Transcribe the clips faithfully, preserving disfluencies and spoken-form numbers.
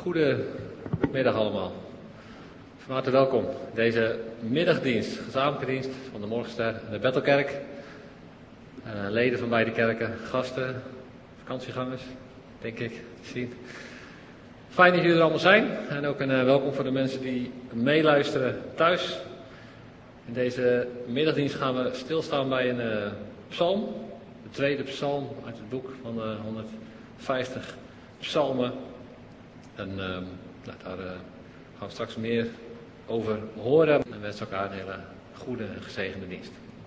Goedemiddag allemaal. Van harte welkom. Deze middagdienst, gezamenlijke dienst van de Morgenster en de Bethelkerk. Uh, leden van beide kerken, gasten, vakantiegangers, denk ik, te zien. Fijn dat jullie er allemaal zijn. En ook een uh, welkom voor de mensen die meeluisteren thuis. In deze middagdienst gaan we stilstaan bij een uh, psalm. De tweede psalm uit het boek van de honderdvijftig psalmen. En uh, nou, daar uh, gaan we straks meer over horen. En wensen elkaar een hele goede en gezegende dienst.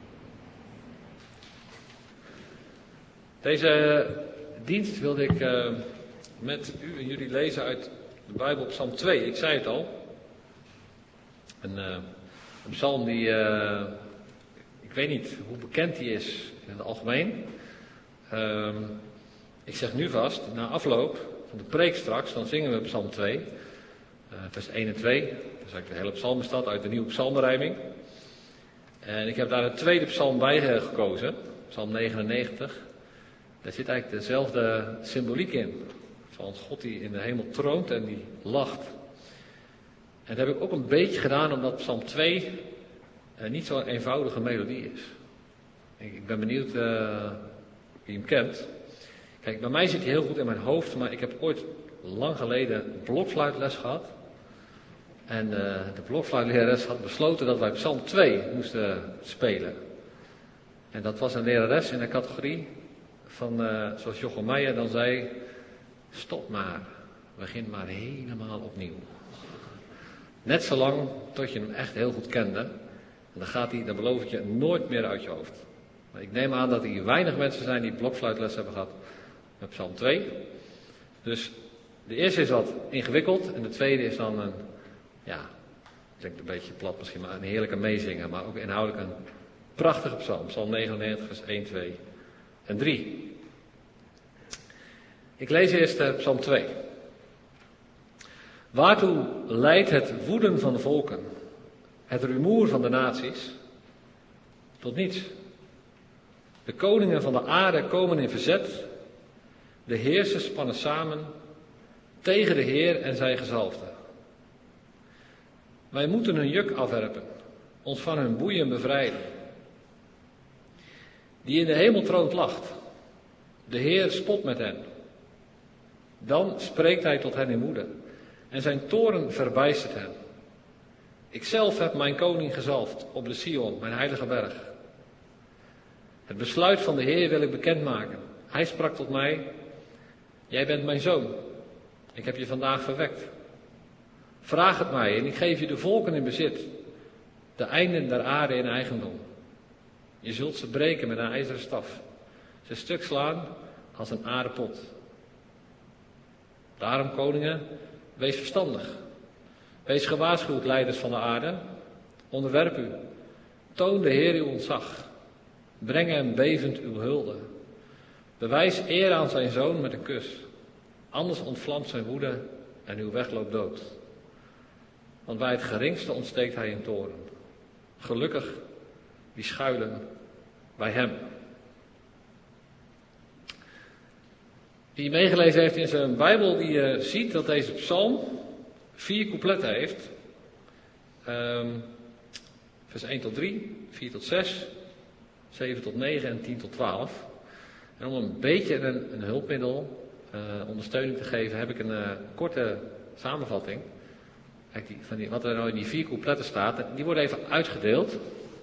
Deze dienst wilde ik uh, met u en jullie lezen uit de Bijbel, Psalm twee. Ik zei het al. Een, uh, een psalm die, uh, ik weet niet hoe bekend die is in het algemeen. Uh, ik zeg nu vast, na afloop van de preek straks, dan zingen we Psalm twee, uh, vers één en twee. Dat is eigenlijk de hele psalm bestaat uit de nieuwe psalmberijming. En ik heb daar een tweede psalm bij gekozen, Psalm negenennegentig. Daar zit eigenlijk dezelfde symboliek in. Van God die in de hemel troont en die lacht. En dat heb ik ook een beetje gedaan omdat Psalm twee uh, niet zo'n eenvoudige melodie is. Ik, ik ben benieuwd uh, wie hem kent. Kijk, bij mij zit hij heel goed in mijn hoofd, maar ik heb ooit lang geleden blokfluitles gehad. En uh, de blokfluitlerares had besloten dat wij Psalm twee moesten spelen. En dat was een lerares in de categorie van, uh, zoals Jochem Meijer dan zei, stop maar, begin maar helemaal opnieuw. Net zolang tot je hem echt heel goed kende. En dan gaat hij, dan beloof ik je, nooit meer uit je hoofd. Maar ik neem aan dat er hier weinig mensen zijn die blokfluitles hebben gehad met Psalm twee. Dus de eerste is wat ingewikkeld en de tweede is dan een, ja, ik denk een beetje plat misschien, maar een heerlijke meezingen. Maar ook inhoudelijk een prachtige psalm. Psalm negenennegentig, vers één, twee en drie. Ik lees eerst uh, Psalm twee. Waartoe leidt het woeden van de volken, het rumoer van de naties? Tot niets. De koningen van de aarde komen in verzet. De heersers spannen samen tegen de Heer en zijn gezalfde. Wij moeten hun juk afwerpen, ons van hun boeien bevrijden. Die in de hemel troont lacht. De Heer spot met hen. Dan spreekt hij tot hen in woede. En zijn toorn verbijstert hen. Ikzelf heb mijn koning gezalfd op de Sion, mijn heilige berg. Het besluit van de Heer wil ik bekendmaken. Hij sprak tot mij, jij bent mijn zoon. Ik heb je vandaag verwekt. Vraag het mij en ik geef je de volken in bezit. De einden der aarde in eigendom. Je zult ze breken met een ijzeren staf. Ze stuk slaan als een aardepot. Daarom, koningen, wees verstandig. Wees gewaarschuwd, leiders van de aarde. Onderwerp u. Toon de Heer uw ontzag. Breng hem bevend uw hulde. Bewijs eer aan zijn zoon met een kus. Anders ontvlamt zijn woede en uw weg loopt dood. Want bij het geringste ontsteekt hij in toorn. Gelukkig die schuilen bij hem. Wie meegelezen heeft in zijn Bijbel, die uh, ziet dat deze psalm vier coupletten heeft. Um, vers één tot drie, vier tot zes, zeven tot negen en tien tot twaalf. En om een beetje een, een hulpmiddel, uh, ondersteuning te geven, heb ik een uh, korte samenvatting. Kijk, die, van die, wat er nou in die vier coupletten staat, die worden even uitgedeeld.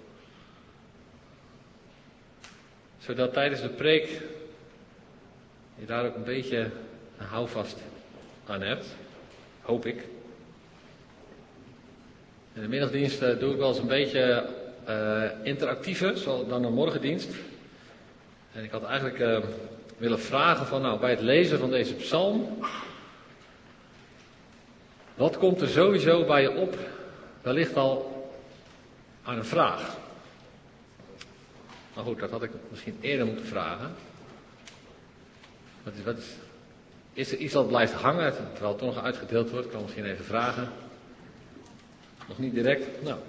Zodat tijdens de preek je daar ook een beetje een houvast aan hebt. Hoop ik. In de middagdienst uh, doe ik wel eens een beetje uh, interactiever, zoals dan een morgendienst. En ik had eigenlijk uh, willen vragen van, nou, bij het lezen van deze psalm, wat komt er sowieso bij je op, wellicht al aan een vraag? Maar goed, dat had ik misschien eerder moeten vragen. Wat is, wat is, is er iets dat blijft hangen, terwijl het toch nog uitgedeeld wordt? Ik kan misschien even vragen. Nog niet direct. Nou.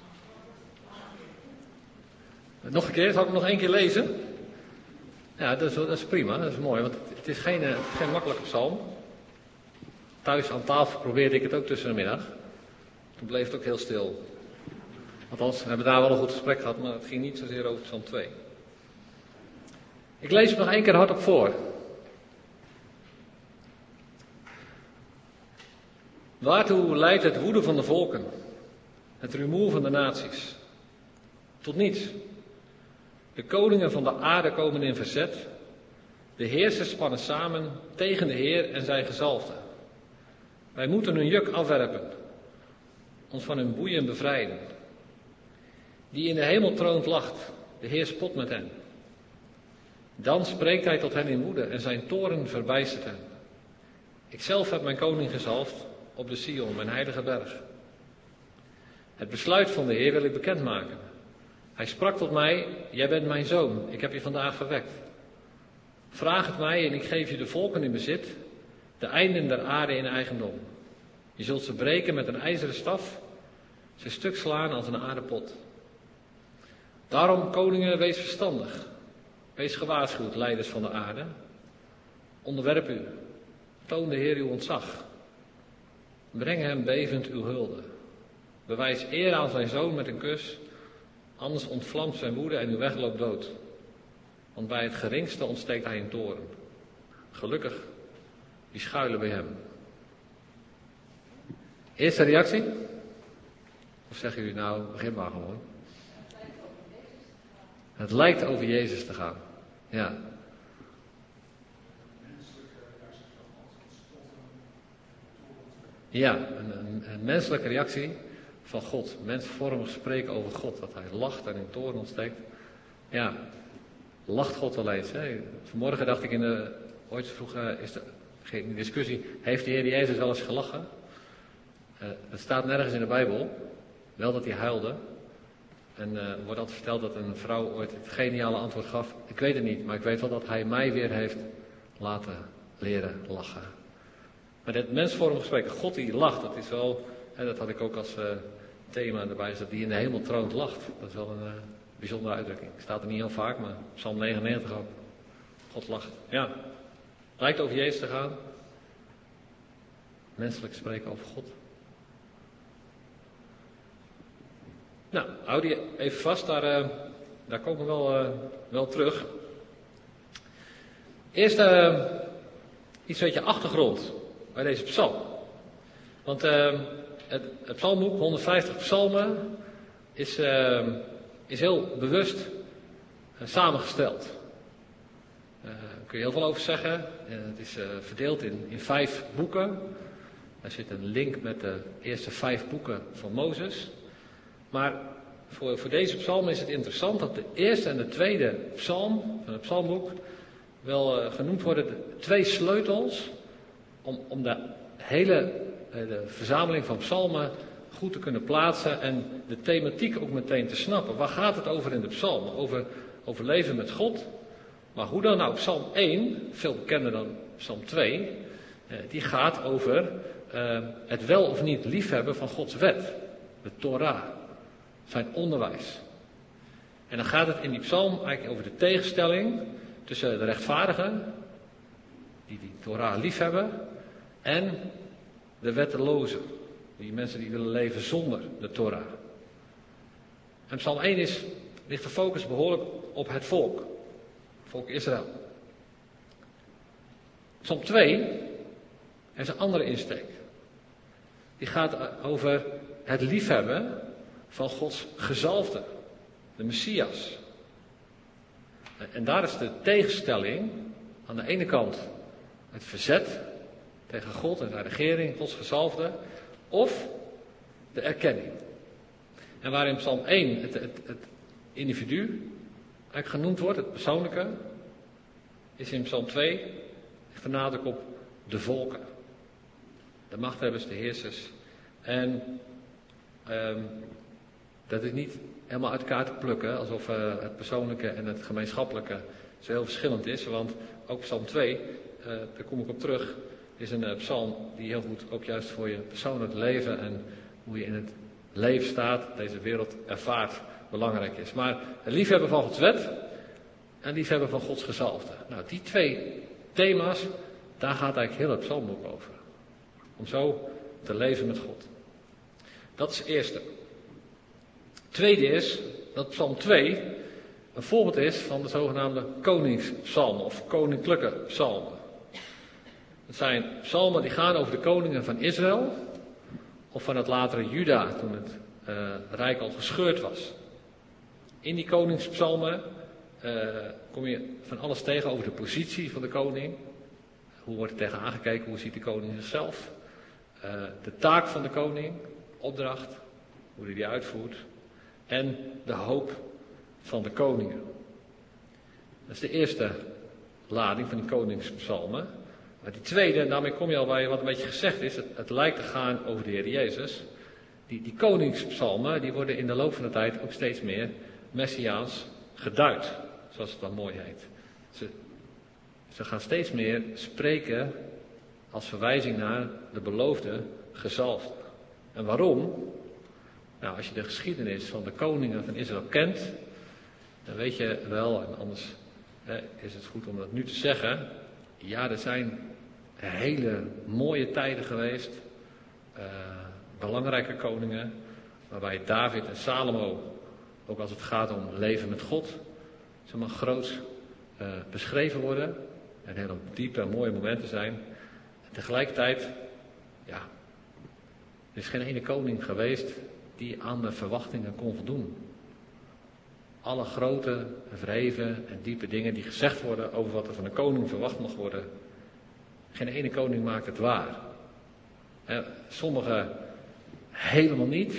Nog een keer, zal ik hem nog één keer lezen? Ja, dat is, dat is prima, dat is mooi, want het is geen, uh, geen makkelijke psalm. thuis aan tafel probeerde ik het ook tussen de middag. Toen bleef het ook heel stil. Althans, we hebben daar wel een goed gesprek gehad, maar het ging niet zozeer over Psalm twee. Ik lees het nog één keer hardop voor. Waartoe leidt het woede van de volken? Het rumoer van de naties? Tot niets. De koningen van de aarde komen in verzet. De heersers spannen samen tegen de Heer en zijn gezalfde. Wij moeten hun juk afwerpen. Ons van hun boeien bevrijden. Die in de hemel troont lacht. De Heer spot met hen. Dan spreekt hij tot hen in woede en zijn toorn verbijstert hen. Ikzelf heb mijn koning gezalfd op de Sion, mijn heilige berg. Het besluit van de Heer wil ik bekendmaken. Hij sprak tot mij, jij bent mijn zoon, ik heb je vandaag verwekt. Vraag het mij en ik geef je de volken in bezit, de einden der aarde in eigendom. Je zult ze breken met een ijzeren staf, ze stuk slaan als een aardepot. Daarom, koningen, wees verstandig. Wees gewaarschuwd, leiders van de aarde. Onderwerp u. Toon de Heer uw ontzag. Breng hem bevend uw hulde. Bewijs eer aan zijn zoon met een kus. Anders ontvlamt zijn woede en uw weg loopt dood. Want bij het geringste ontsteekt hij een toren. Gelukkig, die schuilen bij hem. Eerste reactie? Of zeggen jullie nou, begin maar gewoon. Het lijkt over Jezus te gaan. Ja. Ja, een, een, een menselijke reactie van God. Mensvormig spreken over God. Dat hij lacht en in toorn ontsteekt. Ja, lacht God wel eens. Hè? Vanmorgen dacht ik in de, ooit vroeg uh, is de, geen discussie, heeft de Heer Jezus wel eens gelachen? Uh, het staat nergens in de Bijbel. Wel dat hij huilde. En uh, er wordt altijd verteld dat een vrouw ooit het geniale antwoord gaf. Ik weet het niet, maar ik weet wel dat hij mij weer heeft laten leren lachen. Maar dit mensvormig gesprek, God die lacht, dat is wel, hè, dat had ik ook als uh, thema erbij, is dat die in de hemel troont lacht. Dat is wel een uh, bijzondere uitdrukking. Staat er niet heel vaak, maar Psalm negenennegentig ook. God lacht. Ja, lijkt over Jezus te gaan. Menselijk spreken over God. Nou, hou die even vast, daar, uh, daar komen we wel, uh, wel terug. Eerst uh, iets beetje achtergrond bij deze psalm. Want uh, het, het psalmboek, honderdvijftig psalmen, is, uh, is heel bewust uh, samengesteld. Daar uh, kun je heel veel over zeggen. Uh, het is uh, verdeeld in, in vijf boeken. Daar zit een link met de eerste vijf boeken van Mozes. Maar voor, voor deze psalm is het interessant dat de eerste en de tweede psalm van het psalmboek wel uh, genoemd worden de twee sleutels om, om de hele uh, de verzameling van psalmen goed te kunnen plaatsen en de thematiek ook meteen te snappen. Waar gaat het over in de psalmen? Over, over leven met God. Maar hoe dan? Nou, psalm één, veel bekender dan psalm twee, uh, die gaat over uh, het wel of niet liefhebben van Gods wet, de Torah. Zijn onderwijs. En dan gaat het in die psalm eigenlijk over de tegenstelling tussen de rechtvaardigen, die die Torah liefhebben, en de wettelozen, die mensen die willen leven zonder de Torah. En psalm één is, ligt de focus behoorlijk op het volk, het volk Israël. Psalm twee heeft een andere insteek. Die gaat over het liefhebben van Gods gezalfde, de Messias. En daar is de tegenstelling aan de ene kant het verzet tegen God en zijn regering, Gods gezalfde, of de erkenning. En waar in psalm één het, het, het individu eigenlijk genoemd wordt, het persoonlijke, is in psalm twee de nadruk op de volken. De machthebbers, de heersers. En um, dat is niet helemaal uit elkaar te plukken, alsof uh, het persoonlijke en het gemeenschappelijke zo heel verschillend is. Want ook psalm twee, uh, daar kom ik op terug, is een uh, psalm die heel goed ook juist voor je persoonlijk leven en hoe je in het leven staat, deze wereld ervaart, belangrijk is. Maar het liefhebben van Gods wet en liefhebben van Gods gezalfde. Nou, die twee thema's, daar gaat eigenlijk heel het psalmboek over. Om zo te leven met God. Dat is het eerste. Het tweede is dat Psalm twee een voorbeeld is van de zogenaamde koningspsalmen of koninklijke psalmen. Het zijn psalmen die gaan over de koningen van Israël of van het latere Juda toen het uh, rijk al gescheurd was. In die koningspsalmen uh, kom je van alles tegen over de positie van de koning. Hoe wordt er tegen aangekeken, hoe ziet de koning zichzelf? Uh, de taak van de koning, opdracht, hoe hij die uitvoert. En de hoop van de koningen. Dat is de eerste lading van die koningspsalmen. Maar die tweede, en daarmee kom je al bij wat een beetje gezegd is, het, het lijkt te gaan over de Heer Jezus. Die, die koningspsalmen, die worden in de loop van de tijd ook steeds meer messiaans geduid, zoals het dan mooi heet. Ze, ze gaan steeds meer spreken als verwijzing naar de beloofde gezalfde. En waarom? Nou, als je de geschiedenis van de koningen van Israël kent, dan weet je wel, en anders hè, is het goed om dat nu te zeggen. Ja, er zijn hele mooie tijden geweest, uh, belangrijke koningen, waarbij David en Salomo, ook als het gaat om leven met God, zeg maar groot uh, beschreven worden. En hele diepe en mooie momenten zijn. En tegelijkertijd, ja, er is geen ene koning geweest die aan de verwachtingen kon voldoen. Alle grote, verheven en diepe dingen die gezegd worden over wat er van een koning verwacht mag worden. Geen ene koning maakt het waar. Sommigen helemaal niet.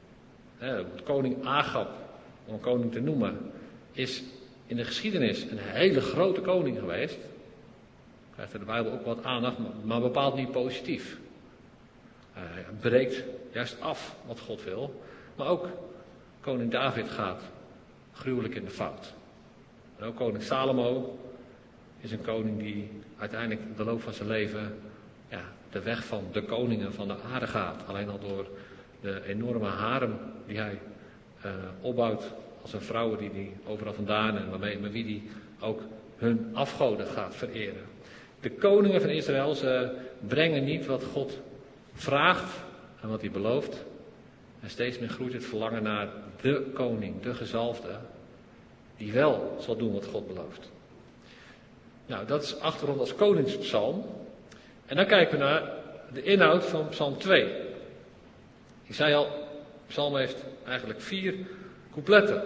Koning Agab, om een koning te noemen, is in de geschiedenis een hele grote koning geweest. Krijgt er de Bijbel ook wat aandacht, maar bepaald niet positief. Hij breekt juist af wat God wil. Maar ook koning David gaat gruwelijk in de fout. En ook koning Salomo is een koning die uiteindelijk in de loop van zijn leven ja, de weg van de koningen van de aarde gaat. Alleen al door de enorme harem die hij uh, opbouwt als een vrouwen die hij overal vandaan en waarmee, met wie hij ook hun afgoden gaat vereren. De koningen van Israël, ze brengen niet wat God vraagt en wat hij belooft. En steeds meer groeit het verlangen naar de koning, de gezalfde, die wel zal doen wat God belooft. Nou, dat is achtergrond als koningspsalm. En dan kijken we naar de inhoud van psalm twee. Ik zei al, psalm heeft eigenlijk vier coupletten.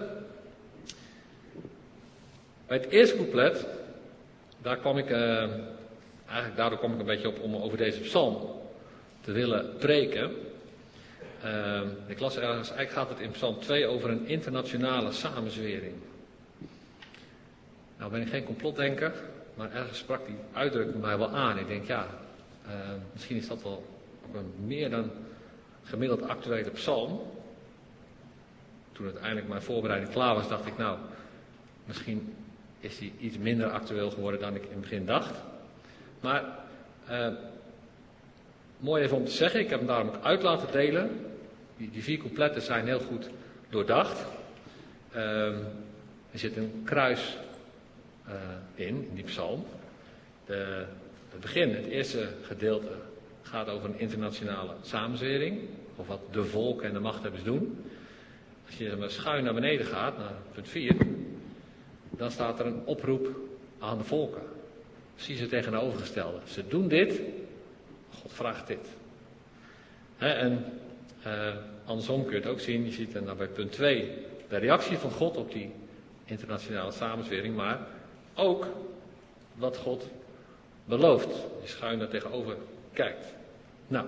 Bij het eerste couplet, daar kwam ik, uh, eigenlijk daardoor kwam ik een beetje op om over deze psalm te willen preken. Uh, ik las ergens, eigenlijk gaat het in psalm twee over een internationale samenzwering. Nou ben ik geen complotdenker, maar ergens sprak die uitdrukking mij wel aan. Ik denk ja, uh, misschien is dat wel een meer dan gemiddeld actuele psalm. Toen uiteindelijk mijn voorbereiding klaar was, dacht ik nou, misschien is die iets minder actueel geworden dan ik in het begin dacht. Maar uh, mooi even om te zeggen, ik heb hem daarom ook uit laten delen. Die, die vier coupletten zijn heel goed doordacht. Uh, er zit een kruis uh, in, in die psalm. De, het begin, het eerste gedeelte, gaat over een internationale samenzwering. Of wat de volken en de machthebbers doen. Als je maar schuin naar beneden gaat, naar punt vier, dan staat er een oproep aan de volken. Precies het tegenovergestelde. Ze doen dit, God vraagt dit. He, en uh, andersom kun je het ook zien. Je ziet dan bij punt twee de reactie van God op die internationale samenzwering, maar ook wat God belooft. Je schuin daar tegenover kijkt. Nou,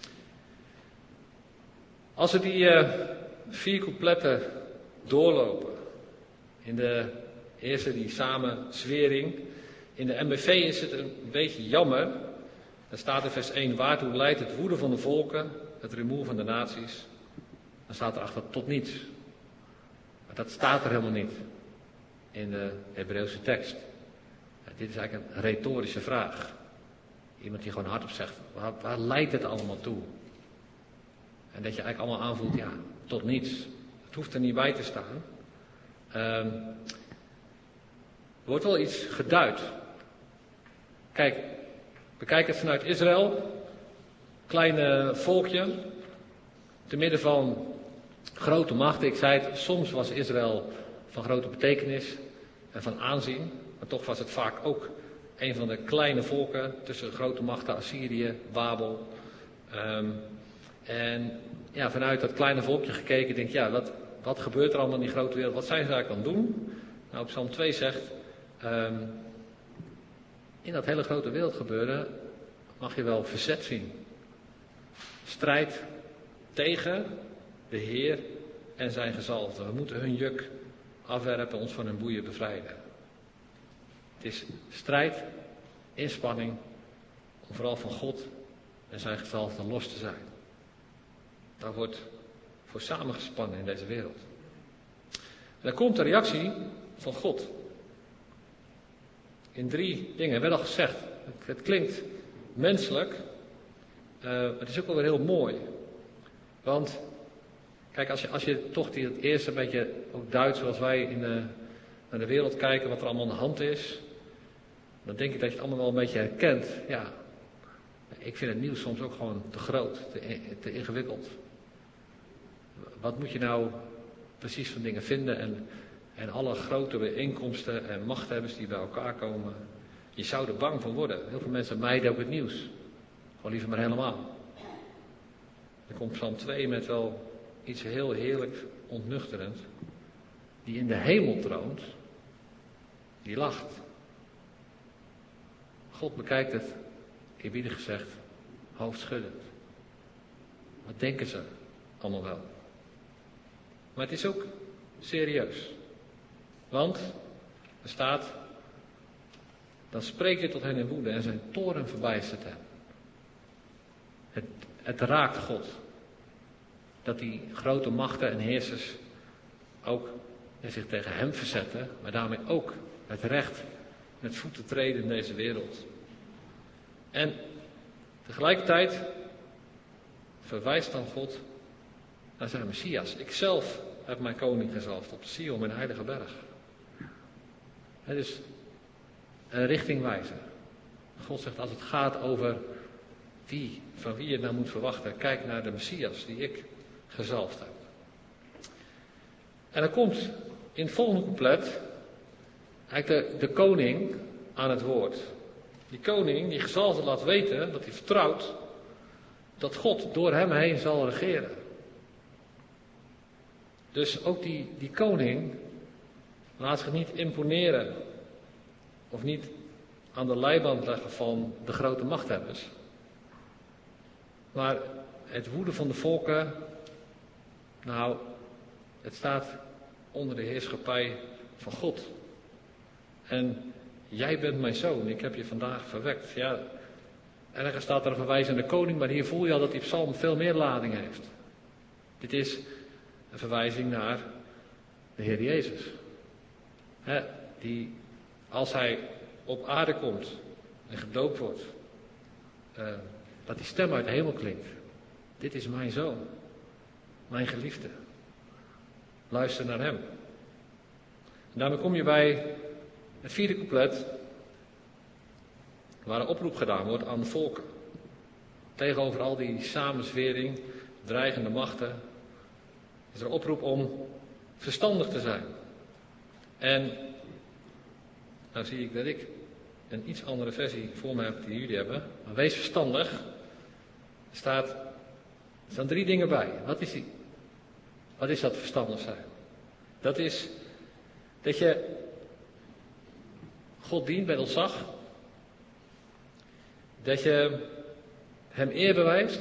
als we die uh, vier coupletten doorlopen, in de eerste die samenzwering, in de M B V is het een beetje jammer. Er staat in vers één, waartoe leidt het woede van de volken, het rumoer van de naties. Dan staat er achter tot niets. Maar dat staat er helemaal niet in de Hebreeuwse tekst. Ja, dit is eigenlijk een retorische vraag. Iemand die gewoon hardop zegt, waar, waar leidt het allemaal toe? En dat je eigenlijk allemaal aanvoelt, ja, tot niets. Het hoeft er niet bij te staan. Um, er wordt wel iets geduid. Kijk, bekijk het vanuit Israël. kleine volkje, te midden van grote machten. Ik zei het, soms was Israël van grote betekenis en van aanzien, maar toch was het vaak ook een van de kleine volken tussen grote machten, Assyrië, Babel. Um, en ja, vanuit dat kleine volkje gekeken, denk ik, ja, wat, wat gebeurt er allemaal in die grote wereld? Wat zijn ze eigenlijk aan het doen? Nou, Psalm twee zegt, um, in dat hele grote wereldgebeuren mag je wel verzet zien. Strijd tegen de Heer en zijn gezalfde. We moeten hun juk afwerpen, ons van hun boeien bevrijden. Het is strijd, inspanning, om vooral van God en zijn gezalfde los te zijn. Daar wordt voor samengespannen in deze wereld. En dan komt de reactie van God. In drie dingen, werd al gezegd. Het, het klinkt menselijk, uh, maar het is ook wel weer heel mooi. Want, kijk, als je, als je toch die, het eerste een beetje ook duidt zoals wij in de, naar de wereld kijken, wat er allemaal aan de hand is, dan denk ik dat je het allemaal wel een beetje herkent. Ja, ik vind het nieuws soms ook gewoon te groot, te, te ingewikkeld. Wat moet je nou precies van dingen vinden en, en alle grote bijeenkomsten en machthebbers die bij elkaar komen. Je zou er bang van worden. Heel veel mensen mijden ook het nieuws. Gewoon liever maar helemaal. Dan komt Psalm twee met wel iets heel heerlijk ontnuchterend. Die in de hemel troont, die lacht. God bekijkt het, eerbiedig gezegd, hoofdschuddend. Wat denken ze allemaal wel? Maar het is ook serieus. Want er staat, dan spreekt hij tot hen in woede en zijn toorn verbijstert hen. Het, het raakt God. Dat die grote machten en heersers ook zich tegen hem verzetten, maar daarmee ook het recht met voeten treden in deze wereld. En tegelijkertijd verwijst dan God naar zijn Messias. Ikzelf heb mijn koning gezalfd op Sion, mijn heilige berg. Het is een richtingwijzer. God zegt, als het gaat over wie, van wie je nou moet verwachten, kijk naar de Messias die ik gezalfd heb. En dan komt in het volgende couplet eigenlijk de, de koning aan het woord. Die koning, die gezalfde, laat weten dat hij vertrouwt dat God door hem heen zal regeren. Dus ook die, die koning laat zich niet imponeren of niet aan de leiband leggen van de grote machthebbers. Maar het woede van de volken, nou, het staat onder de heerschappij van God. En jij bent mijn zoon, ik heb je vandaag verwekt. Ja, ergens staat er een verwijzing naar de koning, maar hier voel je al dat die psalm veel meer lading heeft. Dit is een verwijzing naar de Heer Jezus. He, die, als hij op aarde komt en gedoopt wordt, uh, dat die stem uit de hemel klinkt. Dit is mijn zoon, mijn geliefde. Luister naar hem. En daarmee kom je bij het vierde couplet, waar een oproep gedaan wordt aan de volken. Tegenover al die samenzwering, dreigende machten, is er een oproep om verstandig te zijn. En nou zie ik dat ik een iets andere versie voor me heb die jullie hebben. Maar wees verstandig. Er staat, er staan drie dingen bij. Wat is die? Wat is dat verstandig zijn? Dat is dat je God dient met ontzag. Dat je hem eer bewijst.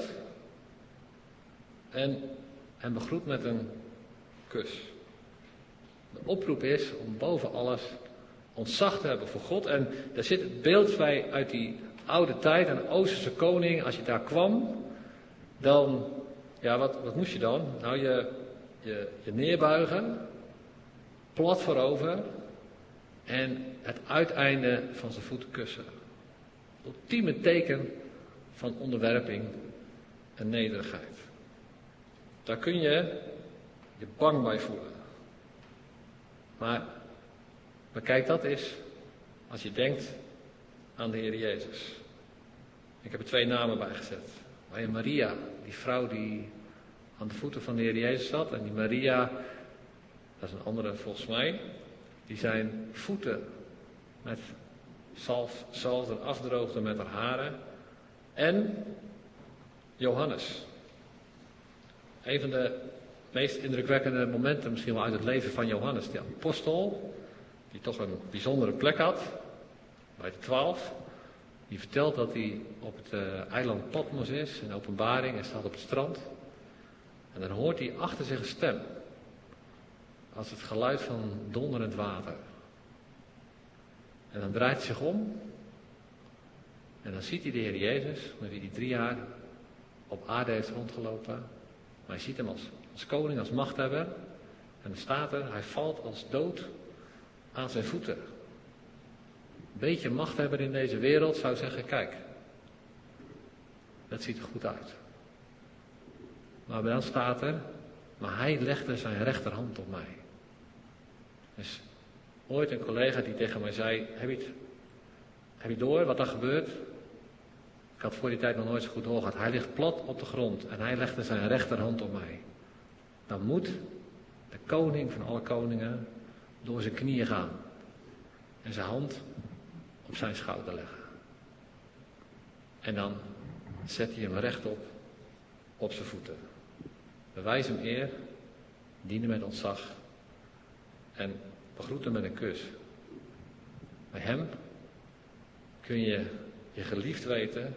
En hem begroet met een kus. De oproep is om boven alles ontzag te hebben voor God. En daar zit het beeld bij uit die oude tijd, een Oosterse koning. Als je daar kwam, dan, ja, wat, wat moest je dan? Nou, je, je, je neerbuigen, plat voorover en het uiteinde van zijn voeten kussen. Ultieme teken van onderwerping en nederigheid. Daar kun je je bang bij voelen. Maar bekijk dat eens als je denkt aan de Heer Jezus. Ik heb er twee namen bij gezet. Waar je Maria, die vrouw die aan de voeten van de Heer Jezus zat. En die Maria, dat is een andere volgens mij, die zijn voeten met zalf, zalfde afdroogde met haar haren. En Johannes. Een van de meest indrukwekkende momenten misschien wel uit het leven van Johannes. Die apostel, die toch een bijzondere plek had, bij de twaalf. Die vertelt dat hij op het uh, eiland Patmos is, in Openbaring, en staat op het strand. En dan hoort hij achter zich een stem. Als het geluid van donderend water. En dan draait hij zich om. En dan ziet hij de Heer Jezus, met wie hij drie jaar op aarde heeft rondgelopen. Maar hij ziet hem als, als koning, als machthebber. En dan staat er, hij valt als dood aan zijn voeten. Een beetje machthebber in deze wereld zou zeggen, kijk, dat ziet er goed uit. Maar dan staat er, maar hij legde zijn rechterhand op mij. Dus ooit een collega die tegen mij zei, heb je, het, heb je door wat er gebeurt? Ik had voor die tijd nog nooit zo goed doorgehad. Hij ligt plat op de grond en hij legde zijn rechterhand op mij. Dan moet de koning van alle koningen door zijn knieën gaan. En zijn hand op zijn schouder leggen. En dan zet hij hem rechtop op zijn voeten. Bewijs hem eer, dienen met ontzag en begroet hem met een kus. Bij hem kun je je geliefd weten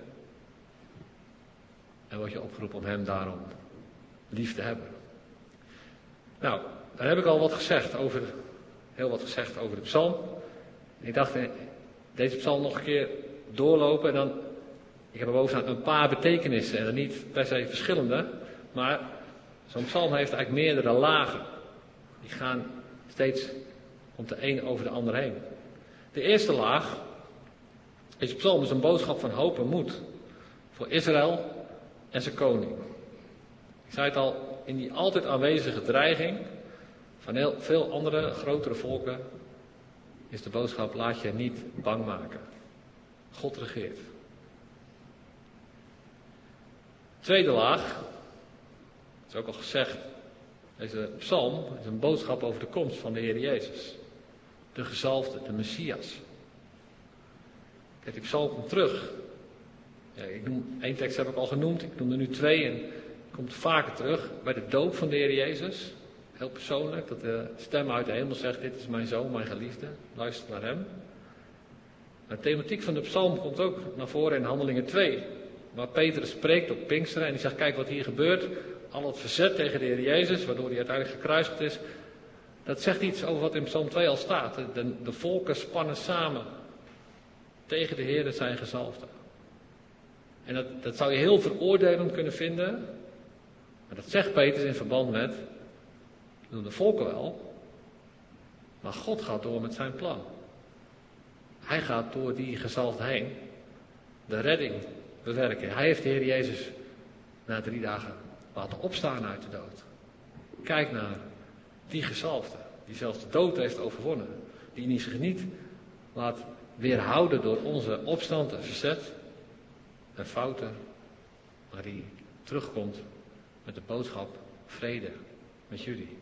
en word je opgeroepen om hem daarom lief te hebben. Nou, daar heb ik al wat gezegd over, heel wat gezegd over de psalm. Ik dacht deze psalm nog een keer doorlopen en dan, ik heb er bovenaan een paar betekenissen en dan niet per se verschillende, maar zo'n psalm heeft eigenlijk meerdere lagen. Die gaan steeds, komt de een over de ander heen. De eerste laag, deze psalm is een boodschap van hoop en moed voor Israël en zijn koning. Ik zei het al, in die altijd aanwezige dreiging van heel veel andere grotere volken is de boodschap, laat je niet bang maken. God regeert. Tweede laag, dat is ook al gezegd, deze psalm is een boodschap over de komst van de Heer Jezus. De gezalfde, de Messias. Kijk, die psalm komt terug. Ja, ik noem, één tekst heb ik al genoemd, ik noem er nu twee en komt vaker terug. Bij de doop van de Heer Jezus, heel persoonlijk, dat de stem uit de hemel zegt, dit is mijn zoon, mijn geliefde, luister naar hem. De thematiek van de psalm komt ook naar voren in Handelingen twee. Waar Petrus spreekt op Pinksteren en die zegt, kijk wat hier gebeurt. Al het verzet tegen de Heer Jezus, waardoor hij uiteindelijk gekruisigd is. Dat zegt iets over wat in Psalm twee al staat. De, de volken spannen samen tegen de Heer en zijn gezalfde. En dat, dat zou je heel veroordelend kunnen vinden. Maar dat zegt Petrus in verband met, dat doen de volken wel. Maar God gaat door met zijn plan. Hij gaat door die gezalfde heen de redding bewerken. Hij heeft de Heer Jezus na drie dagen laten opstaan uit de dood. Kijk naar die gezalfde, die zelfs de dood heeft overwonnen. Die zich niet laat weerhouden door onze opstand en verzet en fouten. Maar die terugkomt met de boodschap vrede met jullie.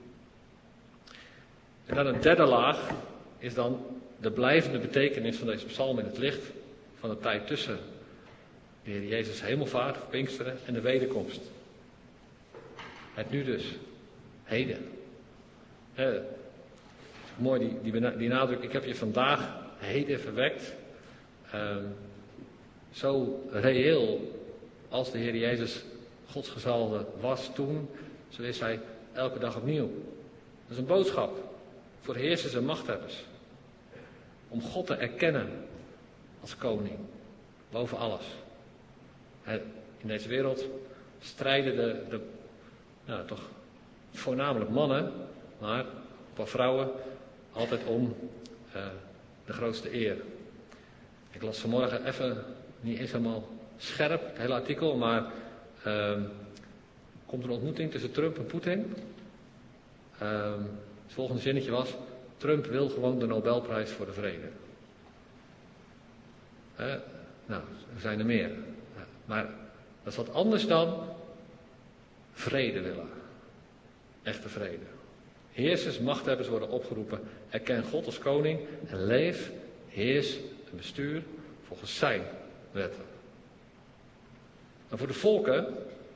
En dan een derde laag is dan de blijvende betekenis van deze psalm in het licht van de tijd tussen de Heer Jezus hemelvaart, of Pinksteren, en de wederkomst. Het nu dus, heden. Eh, mooi die, die, die nadruk, ik heb je vandaag heden verwekt. Uh, zo reëel als de Heer Jezus Gods gezalfde was toen, zo is hij elke dag opnieuw. Dat is een boodschap voor heersers en machthebbers. Om God te erkennen als koning, boven alles. In deze wereld strijden de, de nou, toch voornamelijk mannen, maar voor vrouwen altijd om uh, de grootste eer. Ik las vanmorgen even, niet eens helemaal scherp, het hele artikel, maar uh, komt er een ontmoeting tussen Trump en Poetin. Uh, het volgende zinnetje was, Trump wil gewoon de Nobelprijs voor de vrede. Uh, nou, er zijn er meer. Uh, maar Dat is wat anders dan vrede willen. Echte vrede. Heersers, machthebbers worden opgeroepen. Erken God als koning en leef, heers en bestuur volgens zijn wetten. En voor de volken,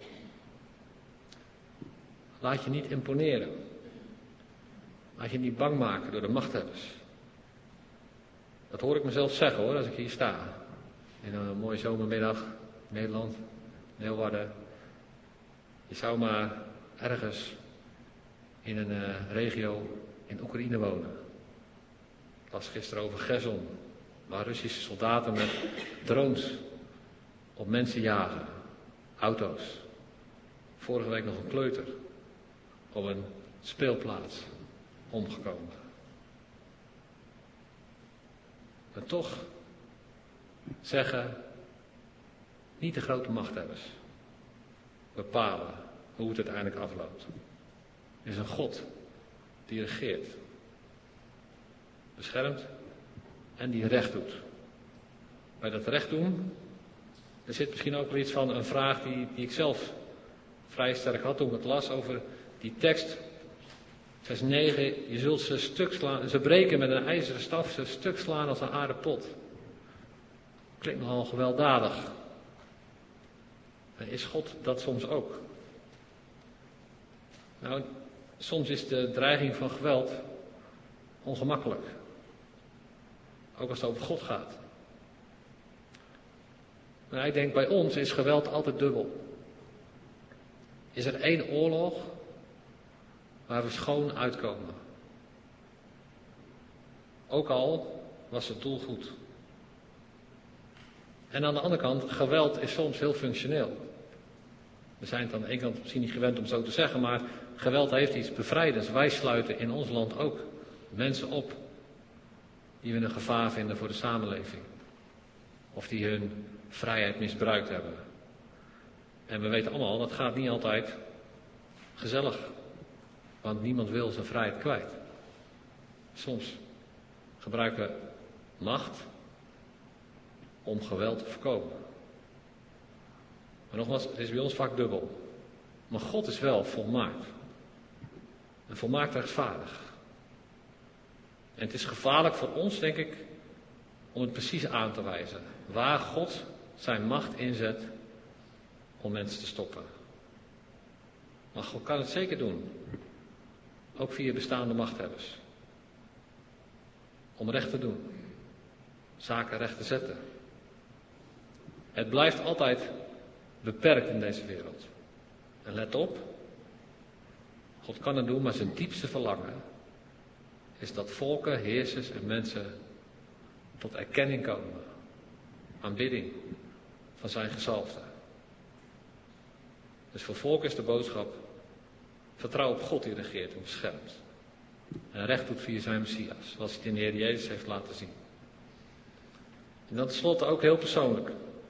laat je niet imponeren. Laat je niet bang maken door de machthebbers. Dat hoor ik mezelf zeggen hoor, als ik hier sta. In een mooie zomermiddag, Nederland, Leeuwarden. Je zou maar ergens in een uh, regio in Oekraïne wonen. Ik las gisteren over Gerson, waar Russische soldaten met drones op mensen jagen. Auto's. Vorige week nog een kleuter op een speelplaats omgekomen. En toch zeggen niet de grote machthebbers bepalen hoe het uiteindelijk afloopt. Er is een God die regeert, beschermt en die recht doet. Bij dat recht doen, er zit misschien ook wel iets van een vraag die, die ik zelf vrij sterk had toen ik het las over die tekst. Vers negen, je zult ze stuk slaan, ze breken met een ijzeren staf, ze stuk slaan als een aardappot. Klinkt nogal gewelddadig. En is God dat soms ook? Nou, soms is de dreiging van geweld ongemakkelijk. Ook als het over God gaat. Maar ik denk, bij ons is geweld altijd dubbel. Is er één oorlog waar we schoon uitkomen. Ook al was het doel goed. En aan de andere kant, geweld is soms heel functioneel. We zijn het aan de ene kant misschien niet gewend om zo te zeggen, maar geweld heeft iets bevrijdends. Wij sluiten in ons land ook mensen op die we een gevaar vinden voor de samenleving. Of die hun vrijheid misbruikt hebben. En we weten allemaal, dat gaat niet altijd gezellig. Want niemand wil zijn vrijheid kwijt. Soms gebruiken we macht om geweld te voorkomen. Maar nogmaals, het is bij ons vaak dubbel. Maar God is wel volmaakt. En volmaakt rechtvaardig. En het is gevaarlijk voor ons, denk ik, om het precies aan te wijzen. Waar God zijn macht inzet om mensen te stoppen. Maar God kan het zeker doen. Ook via bestaande machthebbers. Om recht te doen. Zaken recht te zetten. Het blijft altijd beperkt in deze wereld. En let op. God kan het doen, maar zijn diepste verlangen is dat volken, heersers en mensen tot erkenning komen. Aanbidding van zijn gezalfde. Dus voor volken is de boodschap: vertrouw op God die regeert en beschermt. En recht doet via zijn Messias, zoals hij het in de Heer Jezus heeft laten zien. En dan tenslotte ook heel persoonlijk.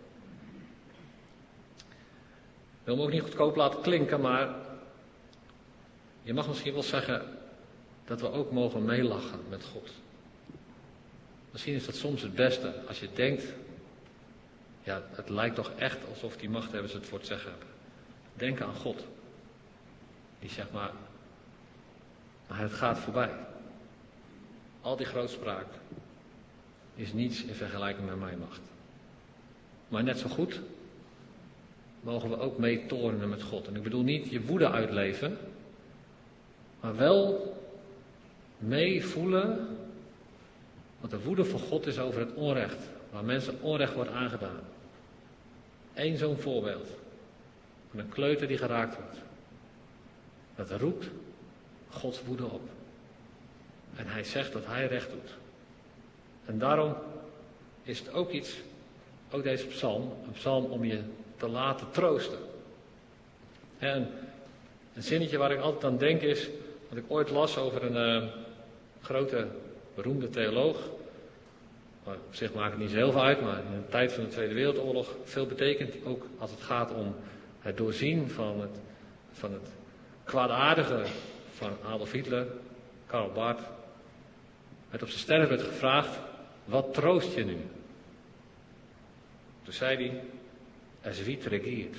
Ik wil me ook niet goedkoop laten klinken, maar je mag misschien wel zeggen dat we ook mogen meelachen met God. Misschien is dat soms het beste als je denkt, ja, het lijkt toch echt alsof die machthebbers het voor het zeggen hebben. Denk aan God. Die zegt maar, maar het gaat voorbij. Al die grootspraak is niets in vergelijking met mijn macht. Maar net zo goed mogen we ook mee torenen met God. En ik bedoel niet je woede uitleven, maar wel meevoelen wat de woede van God is over het onrecht. Waar mensen onrecht wordt aangedaan. Eén zo'n voorbeeld. Van een kleuter die geraakt wordt. Dat roept Gods woede op. En hij zegt dat hij recht doet. En daarom is het ook iets, ook deze psalm, een psalm om je te laten troosten. En een zinnetje waar ik altijd aan denk is, wat ik ooit las over een uh, grote, beroemde theoloog. Maar op zich maakt het niet zo heel veel uit, maar in de tijd van de Tweede Wereldoorlog veel betekent. Ook als het gaat om het doorzien van het, van het kwaadaardige van Adolf Hitler, Karl Barth. Werd op zijn sterfbed gevraagd, wat troost je nu? Toen zei hij, Er wie regeert.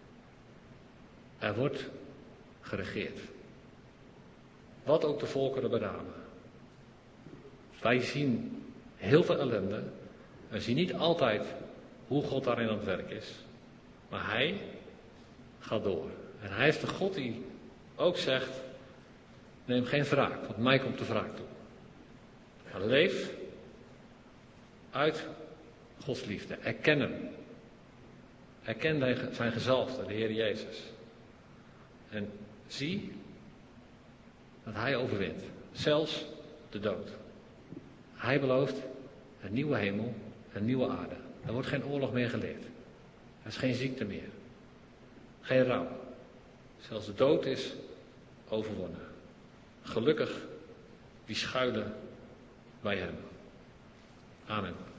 Er wordt geregeerd. Wat ook de volkeren beramen. Wij zien heel veel ellende. We zien niet altijd hoe God daarin aan het werk is. Maar hij gaat door. En hij is de God die ook zegt, neem geen wraak, want mij komt de wraak toe. Maar leef uit Gods liefde. Erken hem. Erken zijn gezalfde, de Heer Jezus. En zie dat hij overwint. Zelfs de dood. Hij belooft een nieuwe hemel, een nieuwe aarde. Er wordt geen oorlog meer geleerd. Er is geen ziekte meer. Geen rouw. Zelfs de dood is overwonnen. Gelukkig wie schuilen bij hem. Amen.